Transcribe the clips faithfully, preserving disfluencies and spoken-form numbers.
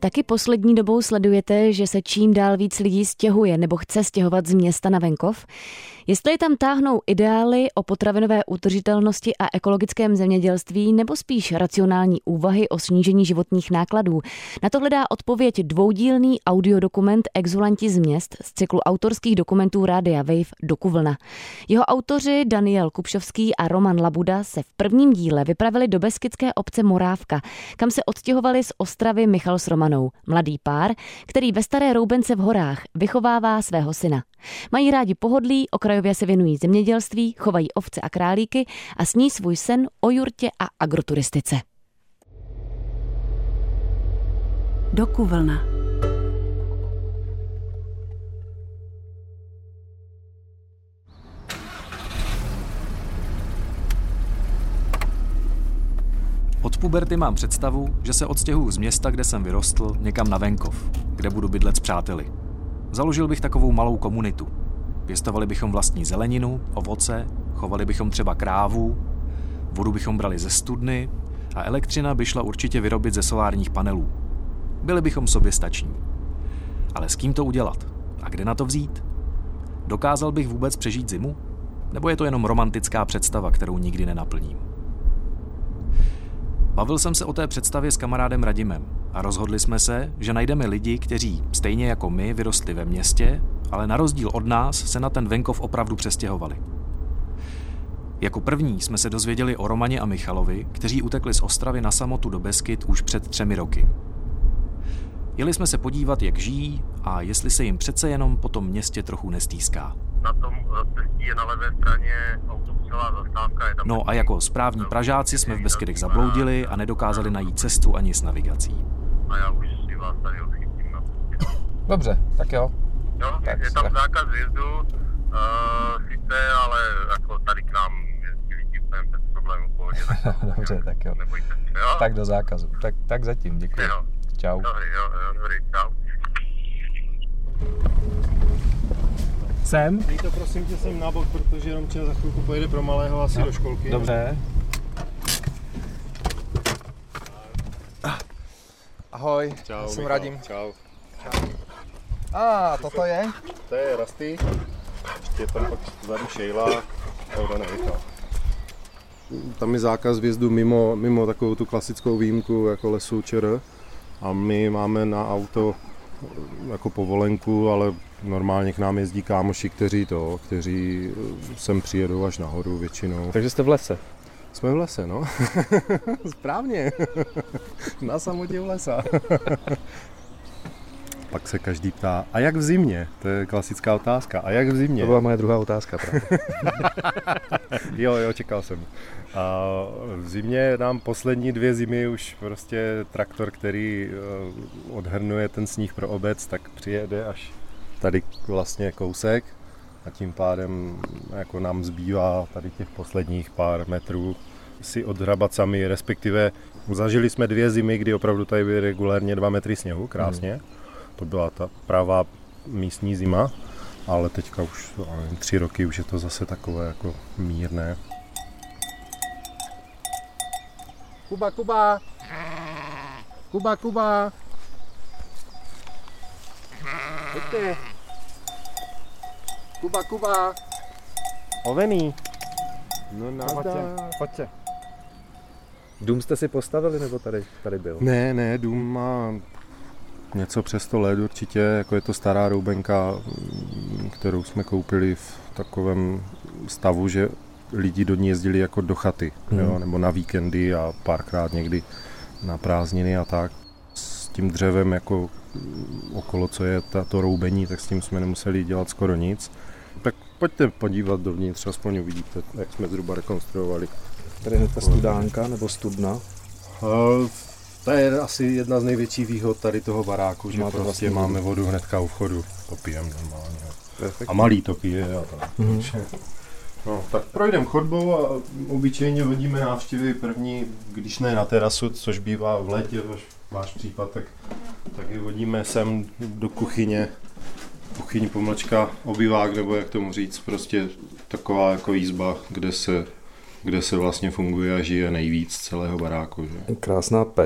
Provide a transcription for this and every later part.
Taky poslední dobou sledujete, že se čím dál víc lidí stěhuje nebo chce stěhovat z města na venkov? Jestli tam táhnou ideály o potravinové udržitelnosti a ekologickém zemědělství nebo spíš racionální úvahy o snížení životních nákladů? Na to hledá odpověď dvoudílný audiodokument Exulanti z měst z cyklu autorských dokumentů Rádia Wave Dokuvlna. Jeho autoři Daniel Kupšovský a Roman Labuda se v prvním díle vypravili do beskydské obce Morávka, kam se odstěhovali z Ostravy Michal s Romanou, mladý pár, který ve Staré Roubence v horách vychovává svého syna. Mají rádi pohodlí, okrajově se věnují zemědělství, chovají ovce a králíky a sní svůj sen o jurtě a agroturistice. Dokuvlna. Od puberty mám představu, že se odstěhuju z města, kde jsem vyrostl, někam na venkov, kde budu bydlet s přáteli. Založil bych takovou malou komunitu. Pěstovali bychom vlastní zeleninu, ovoce, chovali bychom třeba krávu, vodu bychom brali ze studny a elektřina by šla určitě vyrobit ze solárních panelů. Byli bychom soběstační. Ale s kým to udělat? A kde na to vzít? Dokázal bych vůbec přežít zimu? Nebo je to jenom romantická představa, kterou nikdy nenaplním? Bavil jsem se o té představě s kamarádem Radimem a rozhodli jsme se, že najdeme lidi, kteří stejně jako my vyrostli ve městě, ale na rozdíl od nás se na ten venkov opravdu přestěhovali. Jako první jsme se dozvěděli o Romaně a Michalovi, kteří utekli z Ostravy na samotu do Beskyd už před třemi roky. Jeli jsme se podívat, jak žijí a jestli se jim přece jenom po tom městě trochu nestýská. Na tom cestí je na levé straně autobusová zastávka. Je tam no a jako správní Pražáci jsme v Beskydech zabloudili a nedokázali najít cestu ani s navigací. A já už si vás tady odchytím. No. Dobře, tak jo. Jo, tak je tam zákaz vjezdu, uh, sice, ale jako tady k nám jezdí lidi úplně bez problémů v pohodě. Tak Dobře, tak jo. Nebojte se, jo? Tak do zákazu. Tak, tak zatím, děkuji. Jo. Čau. Dobrý, jo, jo, dobrý, čau. Sem? Dej to prosím tě sem na bok, protože jenom čas za chvilku pojede pro malého asi no. do školky. Dobře. Ahoj, čau, jsem Radim. Čau. A ah, toto je? To je Rusty, ještě tam pak vzadu Šejla a Odana Michal. Tam je zákaz vjezdu mimo, mimo takovou tu klasickou výjimku jako lesů ČR a my máme na auto jako povolenku, ale normálně k nám jezdí kámoši, kteří to, kteří sem přijedou až nahoru většinou. Takže jste v lese? Jsme v lese, no. Správně. Na samotě v lesa. Pak se každý ptá, a jak v zimě? To je klasická otázka. A jak v zimě? To byla moje druhá otázka právě. jo, jo, čekal jsem. A v zimě nám poslední dvě zimy už prostě traktor, který odhrnuje ten sníh pro obec, tak přijede až tady vlastně kousek a tím pádem jako nám zbývá tady těch posledních pár metrů si odhrabat sami, respektive zažili jsme dvě zimy, kdy opravdu tady byly regulérně dva metry sněhu, krásně. Hmm. To byla ta pravá místní zima, ale teďka už nevím, tři roky už je to zase takové jako mírné. Kuba, Kuba! Kuba, Kuba! Pojďte! Kuba, Kuba! Ovený! No nazdar! Pojďte. Dům jste si postavili, nebo tady, tady byl? Ne, ne, dům má něco přes sto let určitě, jako je to stará roubenka, kterou jsme koupili v takovém stavu, že lidi do ní jezdili jako do chaty, hmm. jo, nebo na víkendy a párkrát někdy na prázdniny a tak. S tím dřevem jako okolo, co je to roubení, tak s tím jsme nemuseli dělat skoro nic. Tak pojďte podívat dovnitř, aspoň uvidíte, jak jsme zhruba rekonstruovali. Tady je ta studánka nebo studna? Uh, to je asi jedna z největších výhod tady toho baráku, že Má prostě vlastně máme vodu hnedka u vchodu, to pijeme normálně. Perfect. A malý to pije a tak. Mm-hmm. No, tak projdeme chodbou a obyčejně vodíme návštěvy první, když ne na terasu, což bývá v létě, váš, váš případ, tak, tak je vodíme sem do kuchyně, kuchyň pomlčka, obyvák, nebo jak tomu říct, prostě taková jako jízba, kde se, kde se vlastně funguje a žije nejvíc celého baráku. Že? Krásná pec,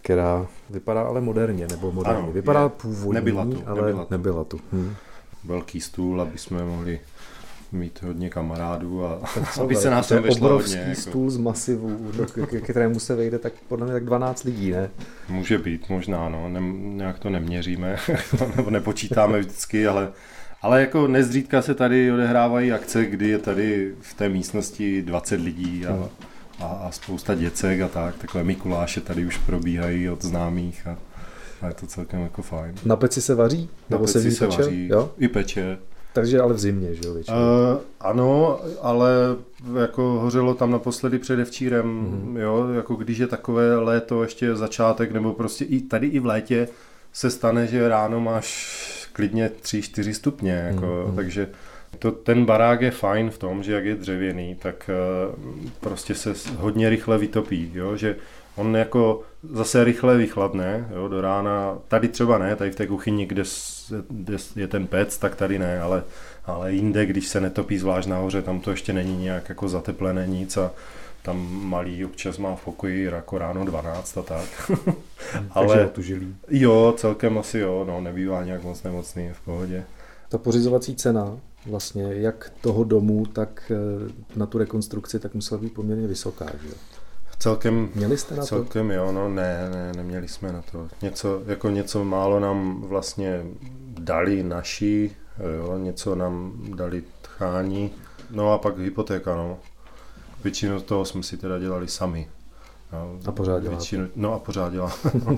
která vypadá ale moderně, nebo moderně. Ano, vypadá je. původní, Nebyla tu, ale nebyla tu. Nebyla tu. Hm. Velký stůl, aby jsme mohli mít hodně kamarádů a Co, aby se nás to je tam vešlo obrovský hodně. Jako. stůl z masivů, ke kterému se vejde tak podle mě tak dvanáct lidí, ne? Může být, možná, no, ne, nějak to neměříme, nebo nepočítáme vždycky, ale, ale jako nezřídka se tady odehrávají akce, kdy je tady v té místnosti dvacet lidí a, a, a spousta děcek a tak, takové Mikuláše tady už probíhají od známých a, a je to celkem jako fajn. Na peci se vaří? Na Nebo peci se, se peče? vaří, Jo? i peče. Takže ale v zimě, že jo, většinou? Uh, ano, ale jako hořelo tam naposledy předevčírem, mm-hmm. jo, jako když je takové léto, ještě začátek, nebo prostě i tady i v létě se stane, že ráno máš klidně tři čtyři stupně, jako, mm-hmm. takže to, ten barák je fajn v tom, že jak je dřevěný, tak uh, prostě se hodně rychle vytopí, jo, že on jako zase rychle vychladne, jo, do rána, tady třeba ne, tady v té kuchyni, kde, kde je ten pec, tak tady ne, ale, ale jinde, když se netopí zvlášť nahoře, tam to ještě není nějak jako zateplené nic a tam malý občas má v pokoji jako ráno dvanáct a tak. Ale tu žilí. Jo, celkem asi jo, no, nebývá nějak moc nemocný, v pohodě. Ta pořizovací cena vlastně, jak toho domu, tak na tu rekonstrukci, tak musela být poměrně vysoká, že jo? Celkem, Měli jste na to? Celkem jo, no ne, ne, neměli jsme na to. Něco, jako něco málo nám vlastně dali naši, jo, něco nám dali tchání, no a pak hypotéka, no. Většinu toho jsme si teda dělali sami. Jo, a pořád děláte? Většinu, no a pořád dělá.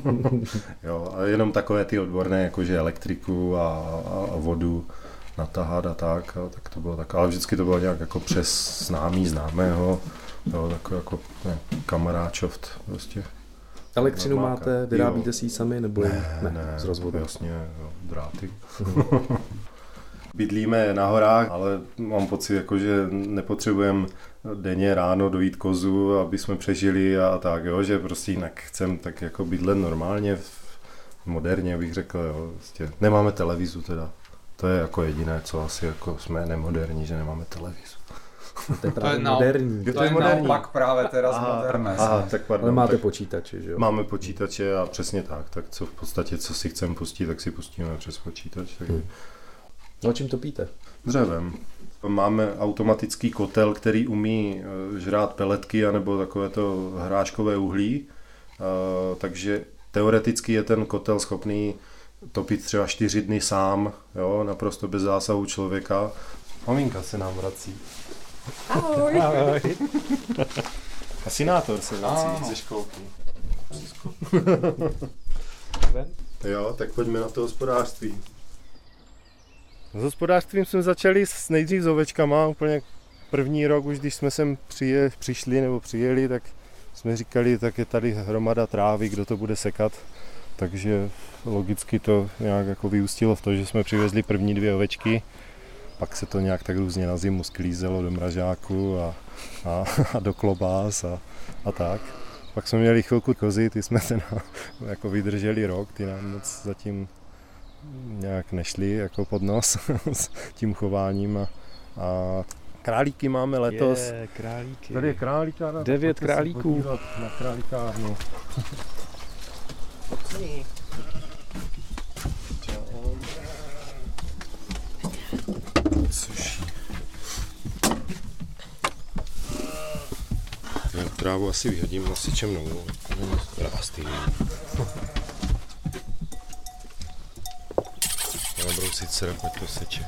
Jo, a jenom takové ty odborné, jakože elektriku a, a, a vodu natahat a tak, a tak to bylo tak, ale vždycky to bylo nějak jako přes známý, známého. Jo, takový jako ne, kamaráčoft prostě. Elektřinu Normálka. máte, vyrábíte si ji sami, nebo ne, ne, ne, z rozvodu? Jasně, jo, dráty. Bydlíme na horách, ale mám pocit, jako, že nepotřebujeme denně ráno dojít kozu, aby jsme přežili a tak, jo, že prostě jinak chcem tak jako bydlet normálně, moderně bych řekl, jo, prostě. Nemáme televizu teda. To je jako jediné, co asi jako jsme nemoderní, že nemáme televizu. To je právě to je moderní. To je naopak právě teda z moderné. Aha, tak pardon. Ale máte tak počítače, že jo? Máme počítače a přesně tak, tak co v podstatě, co si chceme pustit, tak si pustíme přes počítač. Tak... Hmm. No a čím topíte? Dřevem. Máme automatický kotel, který umí žrát peletky anebo takovéto hráškové uhlí, takže teoreticky je ten kotel schopný topit třeba čtyři dny sám, jo, naprosto bez zásahu člověka. Maminka se nám vrací. Ahoj. Ahoj. Asinátor se vrací ze školky. Jo, tak pojďme na to hospodářství. S hospodářstvím jsme začali s nejdřív s ovečkama, úplně první rok, už když jsme sem přije, přišli nebo přijeli, tak jsme říkali, tak je tady hromada trávy, kdo to bude sekat. Takže logicky to nějak jako vyústilo v to, že jsme přivezli první dvě ovečky. Pak se to nějak tak různě na zimu sklízelo do mražáku a, a, a do klobás a, a tak. Pak jsme měli chvilku kozy, ty jsme se na, jako vydrželi rok, ty nám moc zatím nějak nešli jako pod nos s tím chováním. A, a králíky máme letos. Je, králíky. Tady je králíka. Devět králíků. Na králíkárnu. Suší. Já trávu asi vyhodím nosičem novou. Krásný. Já brousit se, pojď to seče.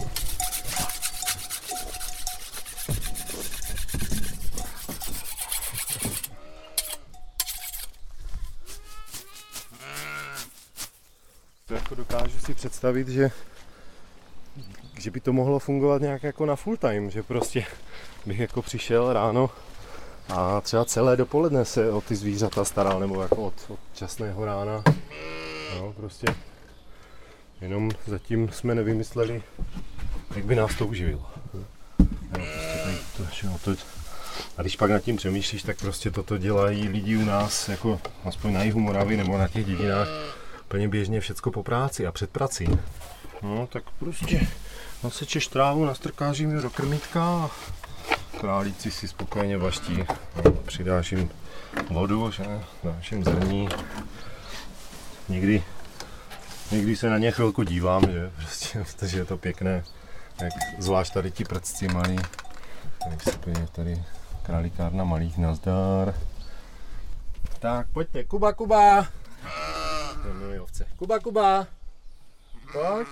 To jako dokážu si představit, že že by to mohlo fungovat nějak jako na full time, že prostě bych jako přišel ráno a třeba celé dopoledne se o ty zvířata staral, nebo jako od, od časného rána. No, prostě jenom zatím jsme nevymysleli, jak by nás to uživilo. No, prostě tady to, no, to, a když pak nad tím přemýšlíš, tak prostě toto dělají lidi u nás, jako aspoň na jihu Moravy nebo na těch dědinách, plně běžně všecko po práci a před prací. No, tak prostě nasečeš trávu, nastrkáš jim do krmítka a, králíci si spokojeně baští. Přidáš jim vodu, že? Dáš jim zrní. Někdy, někdy se na ně chvilku dívám, že? Prostě, protože je to pěkné. Jak zvlášť tady ti prcci malí. Tak se podívej, tady králíkárna malých, nazdar. Tak pojďte, Kuba, Kuba! To miluji ovce. Kuba, Kuba! Pojď!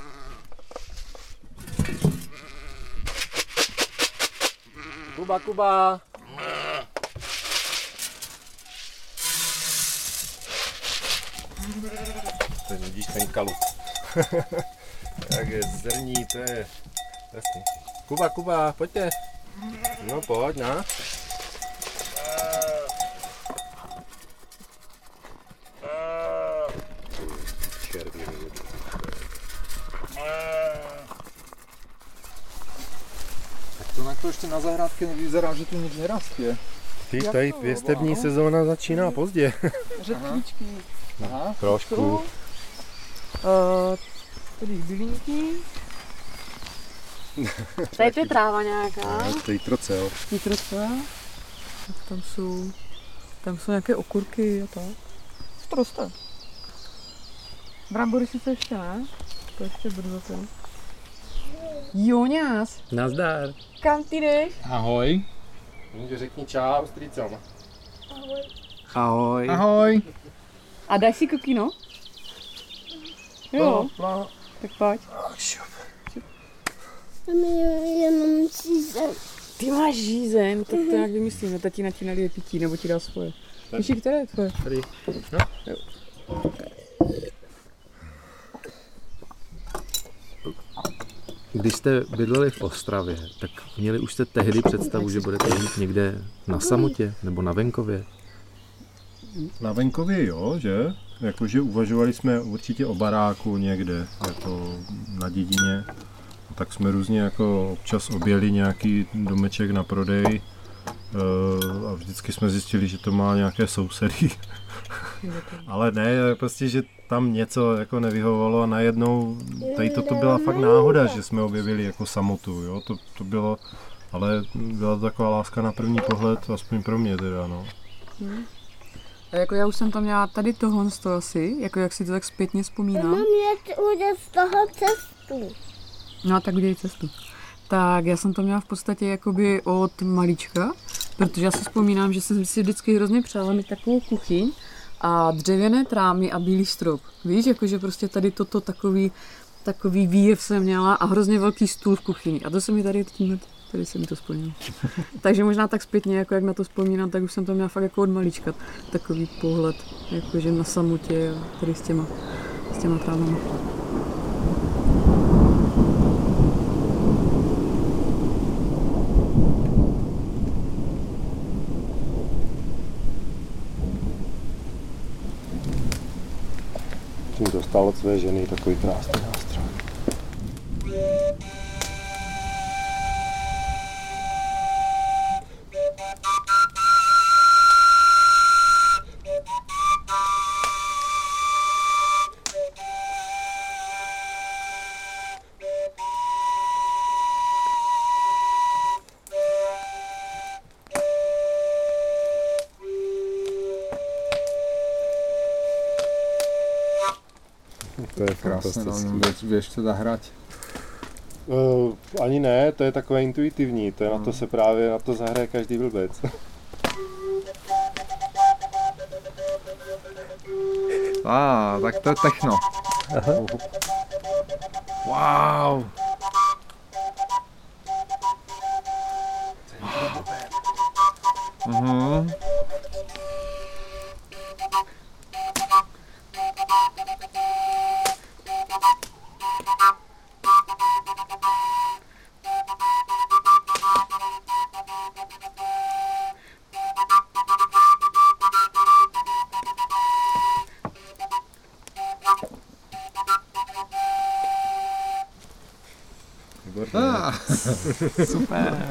Kuba, Kuba! Teď vidíš ten kalup. Jak je zrní, to je jasný. Kuba, Kuba, pojďte. No pojď, na. To na to ještě na zahrádce nevyzerá, že tu nic nerastě. Ty, tady pěstební sezóna začíná pozdě. Řetkvíčky. Aha. Trošku. Uh, tady bylinky. Tady to je tráva nějaká. Tady trocel. Nitroce. Tam jsou, tam jsou nějaké okurky a tak. To roste. Brambory sice ještě ne. To ještě brzo to. Joňas. Nazdar. Kam ty jdeš? Ahoj. Řekni čau, strýcom. Ahoj. Ahoj. A dáš si kokino? Jo. No, Tak pojď. Já mám žízeň. Ty máš žízeň, tak to nějak vymyslíme. Tati na ti nalije pití, nebo ti dá svoje. Víš, které je tvoje? Tady. No. Jo. Když jste bydleli v Ostravě, tak měli už jste tehdy představu, že budete žít někde na samotě nebo na venkově? Na venkově jo, že? Jakože uvažovali jsme určitě o baráku někde, jako na dědině. Tak jsme různě jako občas objeli nějaký domeček na prodej a vždycky jsme zjistili, že to má nějaké sousedy. Ale ne, prostě, že tam něco jako nevyhovovalo a najednou tady toto byla fakt náhoda, že jsme objevili jako samotu, jo, to, to bylo, ale byla to taková láska na první pohled, aspoň pro mě teda, no. Hmm. A jako já už jsem tam měla tady tohle z toho asi, jako jak si to tak zpětně vzpomínám. Mám jet udělat z toho cestu. No tak udělej cestu. Tak já jsem to měla v podstatě jakoby od malička, protože já si vzpomínám, že jsem si vždycky hrozně přála mít takovou kuchyň a dřevěné trámy a bílý strop. Víš, jakože prostě tady toto takový, takový výjev jsem měla a hrozně velký stůl v kuchyni. A to se mi tady tímhle, tady se mi to splnilo. Takže možná tak zpětně, jako jak na to vzpomínám, tak už jsem to měla fakt jako od malička. Takový pohled, jakože na samotě a tady s těma, s těma trávami. Jsem dostal od své ženy takový krásný nástroj. To je fantastické. Víš, co zahrát? Uh, ani ne, to je takové intuitivní, to je hmm. na to se právě na to zahraje každý blbec. A, ah, tak to je techno. Aha. Wow. Mhm. Ah, super.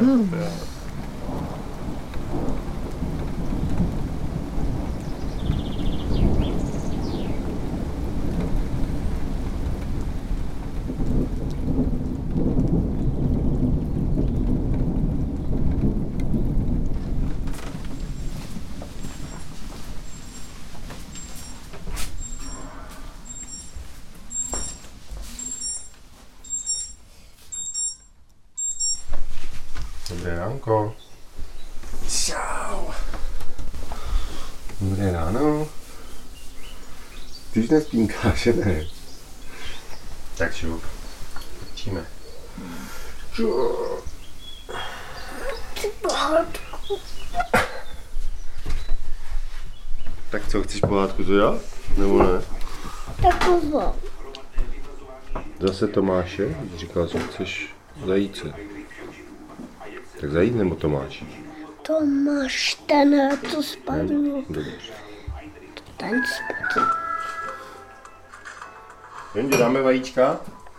Dobré ránko. Čau. Dobré ráno. Ty už nespínkáš, že ne? Tak šup. Učíme. Tak co, chceš pohádku to dělat? Nebo ne? Takovou. Zase Tomáše? Říkal, že chceš zajíce. Tak zajít nebo Tomáš? Tomáš, ten to spadl. Dobře. Ten spadl. Jonďo, dáme vajíčka?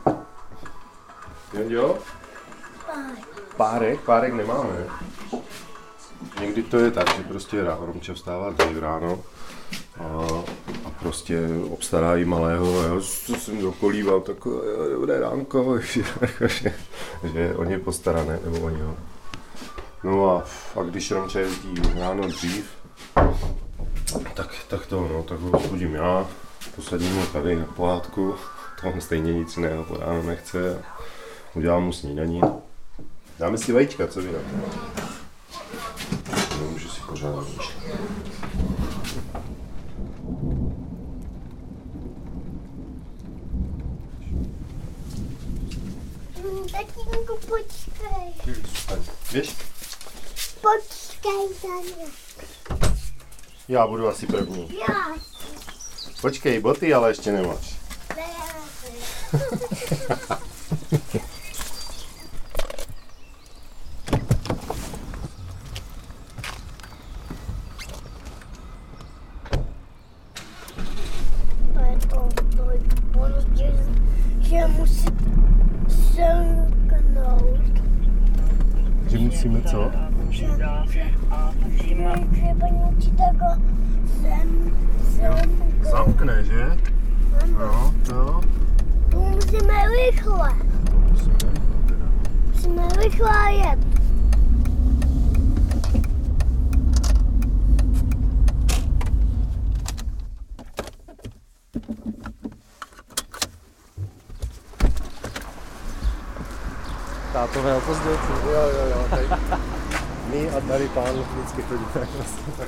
Jonďo? Párek? Párek nemáme. Někdy to je tak, že prostě Romča vstává dřív ráno a, a prostě obstará i malého, a já co jsem dokolíval, tak dobré ránko, že, že on je postaraný, nebo oni ho. No a, a když Romča jezdí ráno dřív, tak, tak to, no, tak ho vzbudím já, posadím ho tady na pohádku, to on stejně nic jiného po ráno nechce a udělám mu snídaní. Dáme si vajíčka, co vy na to? No, můžu si pořád myšlet. Tatínku, počkej. Běž. Počkej za mě. Já budu asi první. Já. Počkej, boty ale ještě nemáš. Ne. Že musí semknout. Že musíme co? Že, že, že mi třeba něco takhle sem, semknout. Zamkne, že? No, to. To musíme rychle. Musíme rychle jet. Tátové opozdět. Jo, jo, jo. Tady, my a tady pán vždycky chodíme vlastně tak.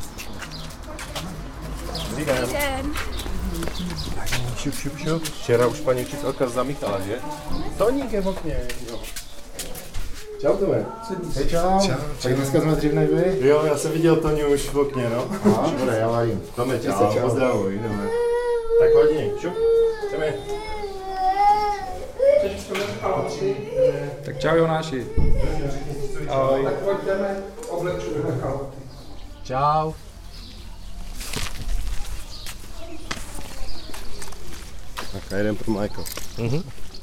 Dobrý den. Šup, šup, šup. Včera už paní učitelka zamítala, že? Toník je v okně, jo. Čau, Tome. Hej, čau. čau. Tak dneska jsme dřív než vy? Jo, já jsem viděl Toni už v okně, no. Aha, dobré, já vajím. Tome, čau, čau. Pozdravuj, jdeme. Tak hodně, šup, jdeme. Tak čau Jonáši. Ahoj. Tak pojďme, oblečujeme kalhoty. Čau. Tak a jeden pro Majko. Mhm.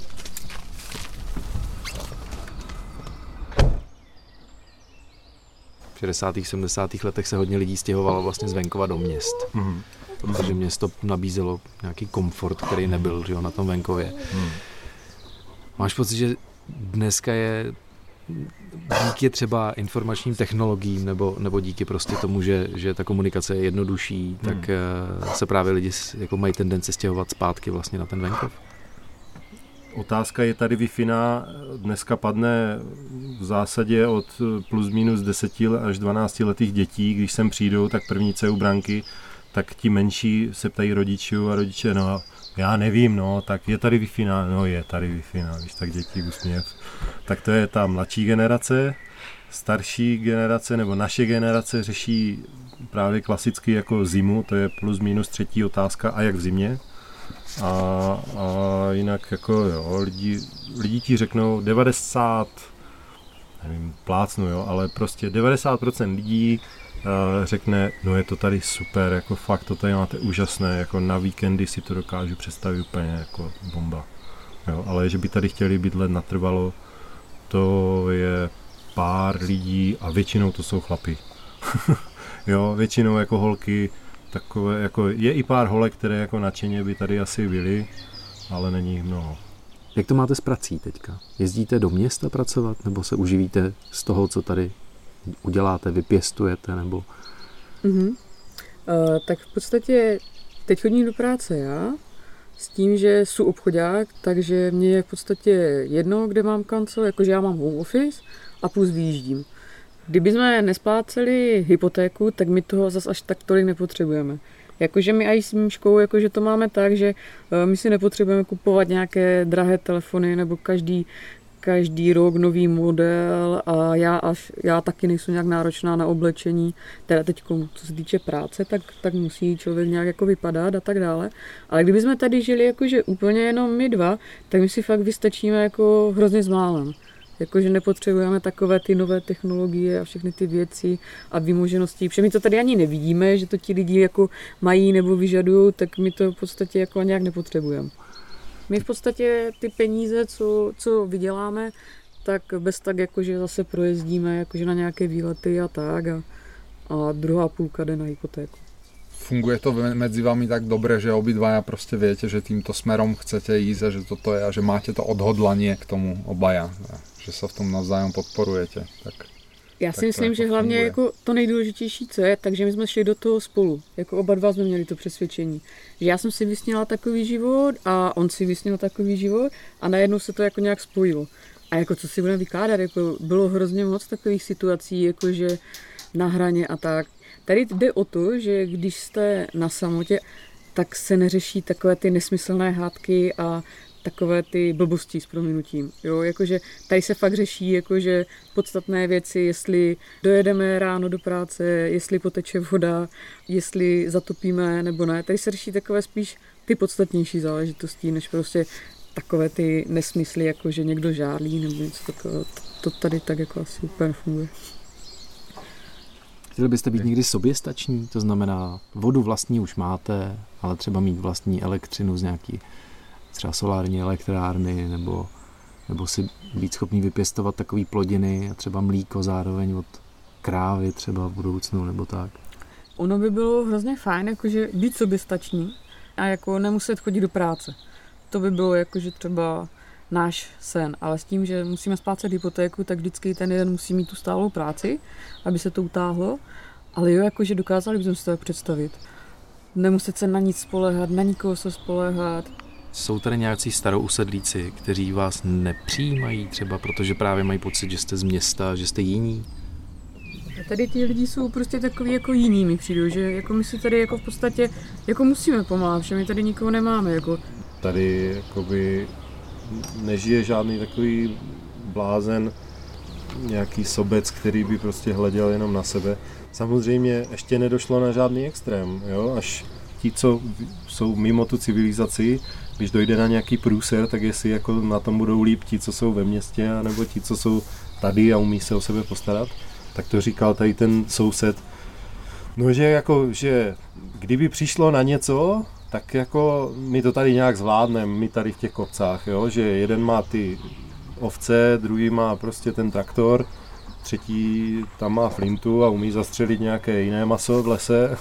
V šedesátých sedmdesátých letech se hodně lidí stěhovalo vlastně z venkova do měst. Mhm. Protože město nabízelo nějaký komfort, který nebyl, že jo, na tom venkově. Mhm. Máš pocit, že dneska je díky třeba informačním technologiím nebo, nebo díky prostě tomu, že, že ta komunikace je jednodušší, hmm. tak se právě lidi jako mají tendenci stěhovat zpátky vlastně na ten venkov? Otázka je tady Wi-Fi, dneska padne v zásadě od plus minus deseti až dvanácti letých dětí, když sem přijdou, tak první C U branky, tak ti menší se ptají rodičů a rodiče, no já nevím, no, tak je tady Wi-Fi, no je tady Wi-Fi, no, když tak děti úsměv. Tak to je ta mladší generace, starší generace nebo naše generace řeší právě klasicky jako zimu, to je plus minus třetí otázka, a jak v zimě. A, a jinak jako jo, lidi, lidi ti řeknou devadesát, nevím, plácnu, jo, ale prostě devadesát procent lidí uh, řekne, no je to tady super, jako fakt to tady máte úžasné, jako na víkendy si to dokážu představit úplně jako bomba. Jo, ale že by tady chtěli bydlet natrvalo, to je pár lidí a většinou to jsou chlapi. Jo, většinou jako holky, takové, jako je i pár holek, které jako nadšeně by tady asi byly, ale není jich mnoho. Jak to máte s prací teďka? Jezdíte do města pracovat, nebo se uživíte z toho, co tady uděláte, vypěstujete, nebo? Mm-hmm. Uh, tak v podstatě teď chodím do práce já, s tím, že jsem obchodák, takže mě je v podstatě jedno, kde mám kancel, jakože já mám home office, a plus vyjíždím. Kdyby jsme nespláceli hypotéku, tak my toho zas až tak tolik nepotřebujeme. Jakože my i s Míškou, jakože to máme tak, že my si nepotřebujeme kupovat nějaké drahé telefony nebo každý, každý rok nový model a já, až, já taky nejsem nějak náročná na oblečení. Teda teď, co se týče práce, tak, tak musí člověk nějak jako vypadat a tak dále. Ale kdyby jsme tady žili jakože úplně jenom my dva, tak my si fakt vystačíme jako hrozně s málem. Jakože nepotřebujeme takové ty nové technologie a všechny ty věci a vymoženosti. Protože my to tady ani nevidíme, že to ti lidi jako mají nebo vyžadují, tak my to v podstatě jako nějak nepotřebujeme. My v podstatě ty peníze, co, co vyděláme, tak bez tak jakože zase projezdíme jakože na nějaké výlety a tak a, a druhá půlka jde na hypotéku. Funguje to medzi vami tak dobre, že obidvaja proste viete, že týmto smerom chcete ísť a že toto je a že máte to odhodlanie k tomu obaja, že sa v tom navzájom podporujete. Tak, Já si tak myslím, že hlavně jako to nejdůležitější, co je, takže my jsme šli do toho spolu. Jako oba dva jsme měli to přesvědčení. Že já jsem si vysněla takový život a on si vysněl takový život a najednou se to jako nějak spojilo. A jako co si budeme vykládat, jako bylo hrozně moc takových situací, jakože na hraně a tak. Tady jde o to, že když jste na samotě, tak se neřeší takové ty nesmyslné hádky a takové ty blbosti s prominutím. Jo, jakože tady se fakt řeší jakože podstatné věci, jestli dojedeme ráno do práce, jestli poteče voda, jestli zatopíme nebo ne. Tady se řeší takové spíš ty podstatnější záležitosti, než prostě takové ty nesmysly, jakože někdo žárlí nebo něco takového. To tady tak jako asi úplně funguje. Chtěli byste být někdy soběstační? To znamená, vodu vlastní už máte, ale třeba mít vlastní elektřinu z nějaký třeba solární elektrárny, nebo, nebo si být schopný vypěstovat takový plodiny a třeba mlíko zároveň od krávy třeba v budoucnu, nebo tak. Ono by bylo hrozně fajn, jakože být soběstačný a jako nemuset chodit do práce. To by bylo jakože třeba náš sen, ale s tím, že musíme splácet hypotéku, tak vždycky ten jeden musí mít tu stálou práci, aby se to utáhlo, ale jo, jakože dokázali bychom si to představit. Nemuset se na nic spoléhat, na nikoho se spoléhat. Jsou tady nějací starousedlíci, kteří vás nepřijímají třeba, protože právě mají pocit, že jste z města, že jste jiní? A tady ti lidi jsou prostě takový jako jiní mi přijdou, že jako my si tady jako v podstatě jako musíme pomáhat, že my tady nikoho nemáme. Jako. Tady jakoby nežije žádný takový blázen, nějaký sobec, který by prostě hleděl jenom na sebe. Samozřejmě ještě nedošlo na žádný extrém, jo? Až ti, co jsou mimo tu civilizaci, když dojde na nějaký průser, tak jestli jako na tom budou líp ti, co jsou ve městě, anebo ti, co jsou tady a umí se o sebe postarat, tak to říkal tady ten soused. No, že jako, že kdyby přišlo na něco, tak jako my to tady nějak zvládneme, my tady v těch kopcách, jo? Že jeden má ty ovce, druhý má prostě ten traktor, třetí tam má flintu a umí zastřelit nějaké jiné maso v lese.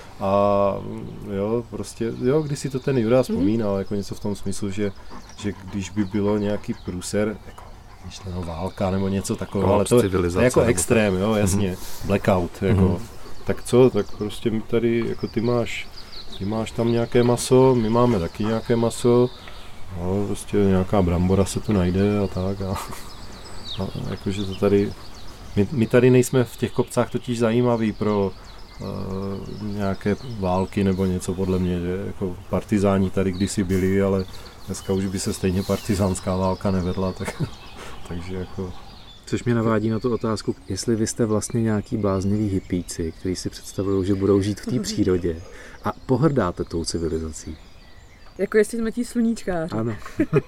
A jo, prostě, jo, když si to ten Jura vzpomínal, jako něco v tom smyslu, že, že když by bylo nějaký průser, jako myšleno válka nebo něco takového, ale to je jako extrém, jo, jasně, blackout, jako, mm-hmm. tak co, tak prostě my tady, jako ty máš, ty máš tam nějaké maso, my máme taky nějaké maso, no, prostě nějaká brambora se tu najde a tak a, a jakože to tady, my, my tady nejsme v těch kopcách totiž zajímaví pro Uh, nějaké války nebo něco podle mě, že jako partizáni tady kdysi byli, ale dneska už by se stejně partizánská válka nevedla, tak, takže jako... Což mě navádí na tu otázku, jestli vy jste vlastně nějaký bláznivý hippíci, kteří si představují, že budou žít v té přírodě a pohrdáte tou civilizací. Jako jestli jsme tí sluníčkáři. Ano.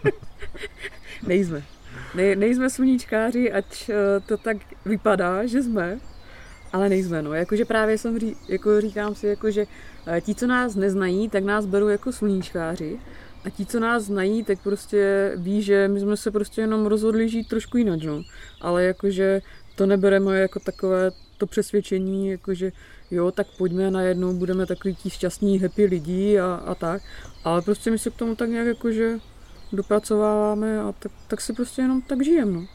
Nejsme. Ne, nejsme sluníčkáři, ať to tak vypadá, že jsme. Ale nejsme, no. Jakože právě jsem ří, jako říkám si, jako, že ti, co nás neznají, tak nás berou jako sluníčkáři. A ti, co nás znají, tak prostě ví, že my jsme se prostě jenom rozhodli žít trošku jinak, no. Ale jakože to nebereme jako takové to přesvědčení, jakože jo, tak pojďme najednou, budeme takový tí šťastní, happy lidi a, a tak. Ale prostě my se k tomu tak nějak jakože dopracováváme a tak, tak si prostě jenom tak žijeme, no.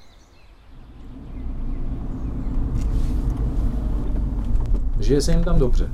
Žije se jim tam dobře.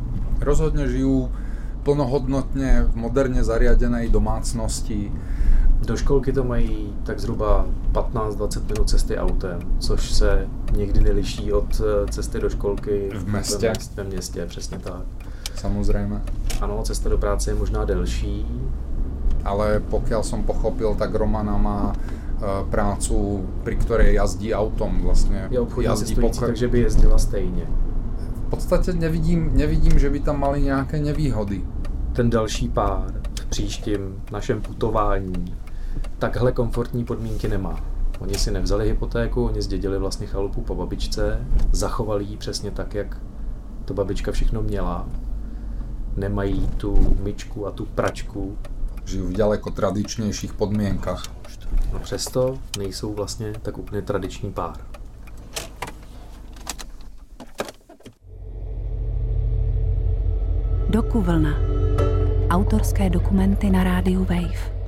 Rozhodne žijú plnohodnotne v moderne zariadenej domácnosti. Do školky to mají tak zhruba patnáct dvacet minut cesty autem, což se někdy neliší od cesty do školky v městě. Ve městě, přesně tak. Samozřejmě. Ano, cesta do práce je možná delší. Ale pokiaľ som pochopil, tak Romana má uh, prácu, pri ktorej jazdí autom vlastne. Je obchodní jazdí cestující, pokr- takže by jezdila stejně. V podstatě nevidím, nevidím, že by tam mali nějaké nevýhody. Ten další pár v příštím našem putování takhle komfortní podmínky nemá. Oni si nevzali hypotéku, oni zdědili vlastně chalupu po babičce, zachovali ji přesně tak, jak to babička všechno měla. Nemají tu myčku a tu pračku. Žijú v ďaleko tradičnějších podmienkach. A přesto nejsou vlastně tak úplně tradiční pár. Dokuvlna. Autorské dokumenty na rádiu Wave.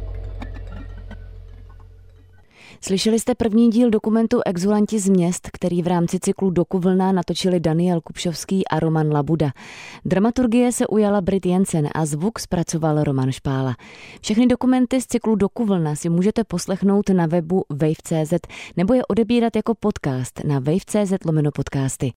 Slyšeli jste první díl dokumentu Exulanti z měst, který v rámci cyklu Dokuvlna natočili Daniel Kupšovský a Roman Labuda. Dramaturgie se ujala Brit Jensen a zvuk zpracoval Roman Špála. Všechny dokumenty z cyklu Dokuvlna si můžete poslechnout na webu wave tečka cz nebo je odebírat jako podcast na wave tečka cz lomeno podcasty.